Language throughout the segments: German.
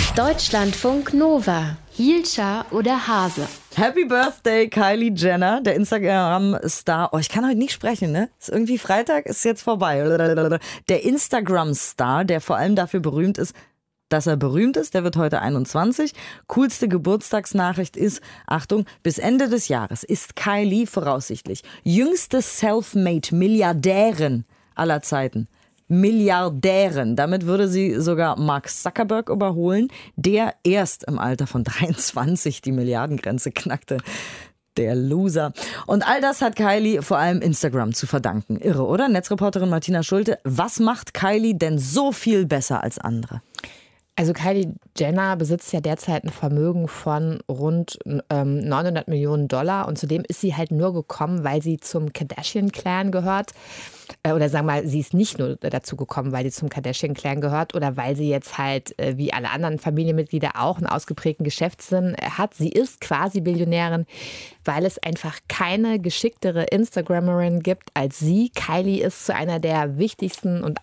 Deutschlandfunk Nova. Hielscher oder Hase? Happy Birthday, Kylie Jenner, der Instagram-Star. Oh, ich kann heute nicht sprechen, ne? Ist irgendwie Freitag, ist jetzt vorbei. Der Instagram-Star, der vor allem dafür berühmt ist, dass er berühmt ist, der wird heute 21. Coolste Geburtstagsnachricht ist, Achtung, bis Ende des Jahres ist Kylie voraussichtlich jüngste Selfmade-Milliardärin aller Zeiten. Milliardärin. Damit würde sie sogar Mark Zuckerberg überholen, der erst im Alter von 23 die Milliardengrenze knackte. Der Loser. Und all das hat Kylie vor allem Instagram zu verdanken. Irre, oder? Netzreporterin Martina Schulte, was macht Kylie denn so viel besser als andere? Also Kylie Jenner besitzt ja derzeit ein Vermögen von rund 900 Millionen Dollar und zudem ist sie halt nur gekommen, weil sie zum Kardashian-Clan gehört. Oder sagen wir mal, sie ist nicht nur dazu gekommen, weil sie zum Kardashian-Clan gehört oder weil sie jetzt halt wie alle anderen Familienmitglieder auch einen ausgeprägten Geschäftssinn hat. Sie ist quasi Billionärin, weil es einfach keine geschicktere Instagrammerin gibt als sie. Kylie ist zu einer der wichtigsten und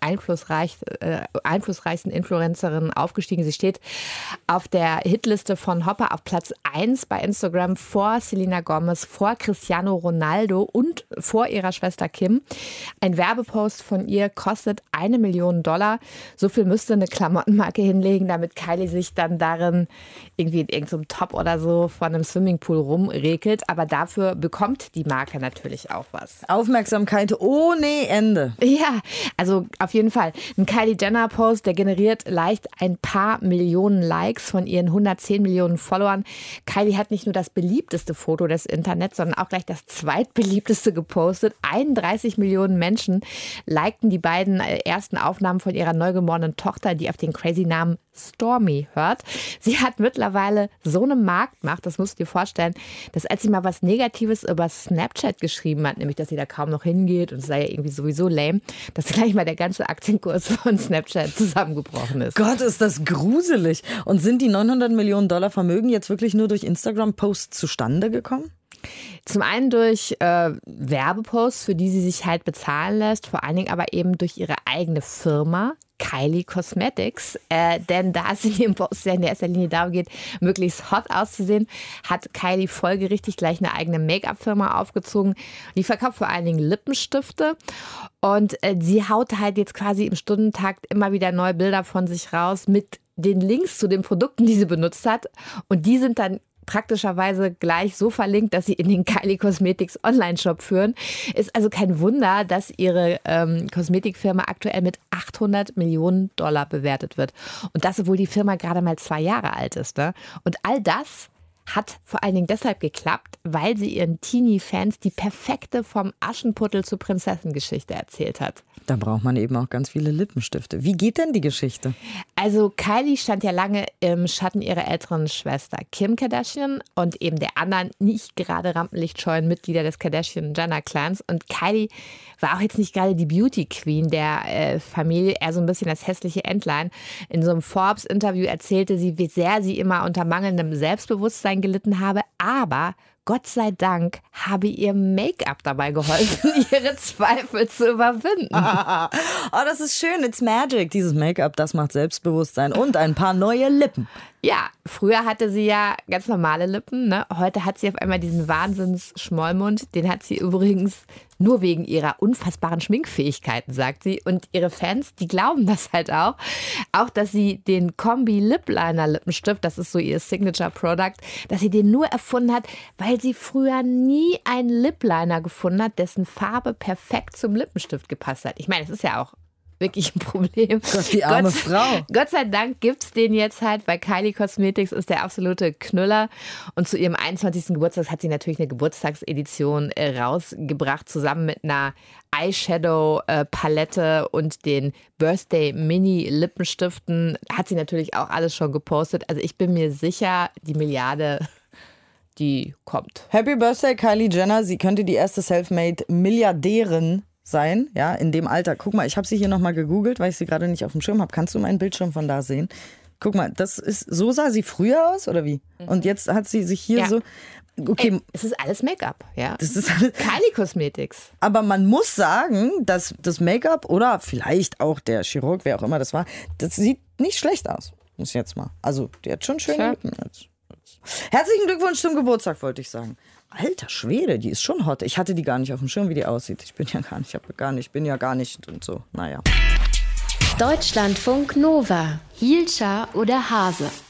einflussreichsten Influencerinnen aufgestiegen. Sie steht auf der Hitliste von Hopper auf Platz 1 bei Instagram vor Selena Gomez, vor Cristiano Ronaldo und vor ihrer Schwester Kim. Ein Werbepost von ihr kostet $1 Million. So viel müsste eine Klamottenmarke hinlegen, damit Kylie sich dann darin irgendwie in irgendeinem Top oder so von einem Swimmingpool rumregelt. Aber dafür bekommt die Marke natürlich auch was. Aufmerksamkeit ohne Ende. Ja, also auf jeden Fall. Ein Kylie Jenner Post, der generiert leicht ein paar Millionen Likes von ihren 110 Millionen Followern. Kylie hat nicht nur das beliebteste Foto des Internets, sondern auch gleich das zweitbeliebteste gepostet. 31 Millionen Menschen likten die beiden ersten Aufnahmen von ihrer neugeborenen Tochter, die auf den crazy Namen Stormy hört. Sie hat mittlerweile so eine Marktmacht, das musst du dir vorstellen, dass als sie mal was Negatives über Snapchat geschrieben hat, nämlich, dass sie da kaum noch hingeht und es sei ja irgendwie sowieso lame, dass gleich mal der ganze Aktienkurs von Snapchat zusammengebrochen ist. Gott, ist das gruselig. Und sind die 900 Millionen Dollar Vermögen jetzt wirklich nur durch Instagram-Posts zustande gekommen? Zum einen durch Werbeposts, für die sie sich halt bezahlen lässt, vor allen Dingen aber eben durch ihre eigene Firma, Kylie Cosmetics. Denn da es in ihrem Post ja in erster Linie darum geht, möglichst hot auszusehen, hat Kylie folgerichtig gleich eine eigene Make-up-Firma aufgezogen. Die verkauft vor allen Dingen Lippenstifte. Und sie haut halt jetzt quasi im Stundentakt immer wieder neue Bilder von sich raus mit den Links zu den Produkten, die sie benutzt hat. Und die sind dann praktischerweise gleich so verlinkt, dass sie in den Kylie Cosmetics Online-Shop führen. Ist also kein Wunder, dass ihre Kosmetikfirma aktuell mit $800 Millionen bewertet wird. Und das, obwohl die Firma gerade mal 2 Jahre alt ist. Ne? Und all das hat vor allen Dingen deshalb geklappt, weil sie ihren Teenie-Fans die perfekte vom Aschenputtel zur Prinzessin-Geschichte erzählt hat. Da braucht man eben auch ganz viele Lippenstifte. Wie geht denn die Geschichte? Also Kylie stand ja lange im Schatten ihrer älteren Schwester Kim Kardashian und eben der anderen nicht gerade rampenlichtscheuen Mitglieder des Kardashian-Jenner-Clans. Und Kylie war auch jetzt nicht gerade die Beauty-Queen der Familie, eher so ein bisschen das hässliche Entlein. In so einem Forbes-Interview erzählte sie, wie sehr sie immer unter mangelndem Selbstbewusstsein gelitten habe, aber Gott sei Dank habe ihr Make-up dabei geholfen, ihre Zweifel zu überwinden. Oh, das ist schön. It's magic. Dieses Make-up, das macht Selbstbewusstsein und ein paar neue Lippen. Ja, früher hatte sie ja ganz normale Lippen. Ne? Heute hat sie auf einmal diesen Wahnsinns-Schmollmund. Den hat sie übrigens nur wegen ihrer unfassbaren Schminkfähigkeiten, sagt sie. Und ihre Fans, die glauben das halt auch. Auch, dass sie den Kombi Lip Liner Lippenstift, das ist so ihr Signature-Product, dass sie den nur erfunden hat, weil sie früher nie einen Lip Liner gefunden hat, dessen Farbe perfekt zum Lippenstift gepasst hat. Ich meine, es ist ja auch wirklich ein Problem. Gott, die arme Frau. Gott sei Dank gibt es den jetzt halt, weil Kylie Cosmetics ist der absolute Knüller. Und zu ihrem 21. Geburtstag hat sie natürlich eine Geburtstagsedition rausgebracht, zusammen mit einer Eyeshadow-Palette und den Birthday-Mini-Lippenstiften. Hat sie natürlich auch alles schon gepostet. Also ich bin mir sicher, die Milliarde, die kommt. Happy Birthday, Kylie Jenner. Sie könnte die erste Selfmade-Milliardärin sein, ja, in dem Alter. Guck mal, ich habe sie hier nochmal gegoogelt, weil ich sie gerade nicht auf dem Schirm habe. Kannst du meinen Bildschirm von da sehen? Guck mal, so sah sie früher aus, oder wie? Und jetzt hat sie sich hier so... Okay. Ey, es ist alles Make-up, ja. Das ist alles Kylie Cosmetics. Aber man muss sagen, dass das Make-up oder vielleicht auch der Chirurg, wer auch immer das war, das sieht nicht schlecht aus. Muss jetzt mal. Also, die hat schon schöne Lippen. Herzlichen Glückwunsch zum Geburtstag, wollte ich sagen. Alter Schwede, die ist schon hot. Ich hatte die gar nicht auf dem Schirm, wie die aussieht. Ich bin ja gar nicht und so. Naja. Deutschlandfunk Nova. Hielscher oder Hase?